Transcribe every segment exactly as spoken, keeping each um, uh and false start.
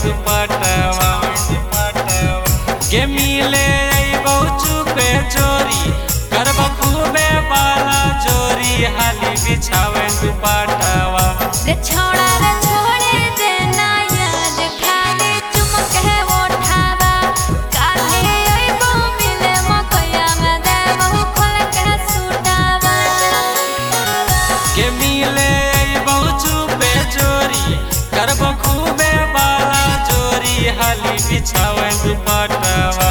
दुपट्टावा के मिले अइबो चुपे चोरी करब खूबे बाला जोरी हाली बिछावे दुपट्टावा रे छोड़ा रे छोड़े देना याद खाली चुमक है उठावा काहे अइबो मिले मकया में देबो खोल के सुटावा के मिले अइबो चुपे चोरी करब खूबे बाला जोरी हाली बिछावे दुपट्टावा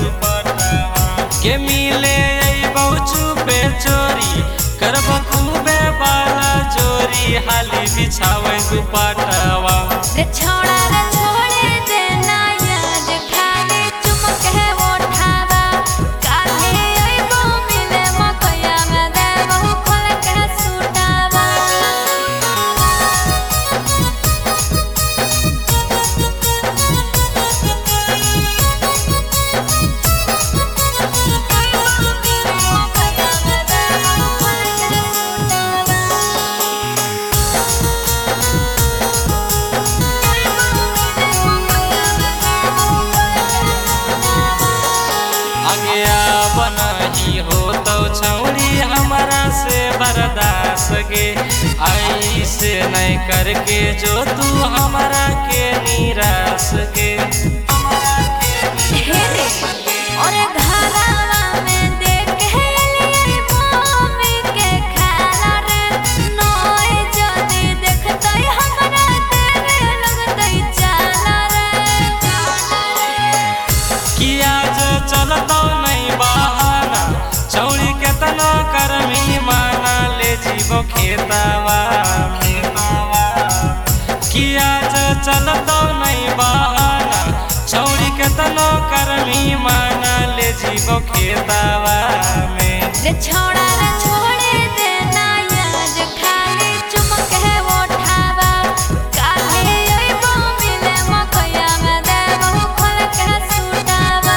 के मिले अइबो चुपे चोरी करब खूबे बाला जोरी हाली बिछावे दुपट्टावा रे छोड़ा रे छोड़े देना याद खाली चुमक है उठावा काहे अइबो मिले मकया में देबो खोल के सुटावा बनही हो तो छौरी हमारा से बर्दाश्त गे ऐसे नहीं करके जो तू हमारा के निराश गे और घरवा में देख लिए मम्मी के खाना रे नोए जदी देखतै हमरा देवे लगतै चाला रे किया जो चलतो नहीं बहाना छौरी के तना करमी माना ले जीवो खेतावा किया जो चलतो नहीं बहाना छौरी के तना करमी माना ले जीवो खेतावा में रे छोड़ा रे छोड़े देना याद खाली चुमक है उठावा काहे अइबो मिले मकया में देबो खोल के सुटावा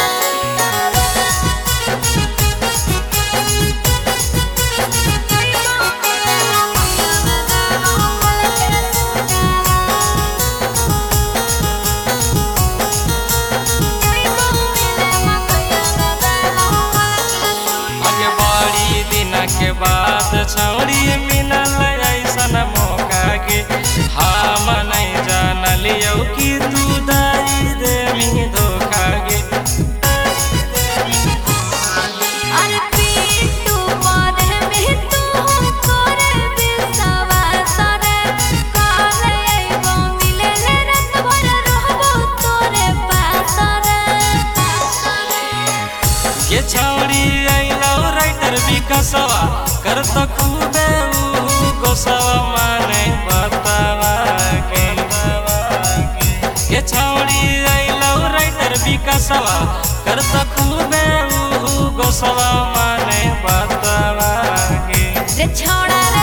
के बाद छौरी मिलल ऐसन मौका के हम नहीं जानलियौ कि तू दाई देमी धोखा गे अरे पीटू पौधे में तू तोरे विश्वास रे काल अइबो मिले ले रात भर रहबो तोरे पास रे ये छौरी अइलौ राइटर विकसवा कर तो खूबे ऊ गोसवा माने बतावा के ये छौरी अइलौ राइटर विकसवा कर तो खूबे ऊ गोसवा माने बतावा के रे छोड़ा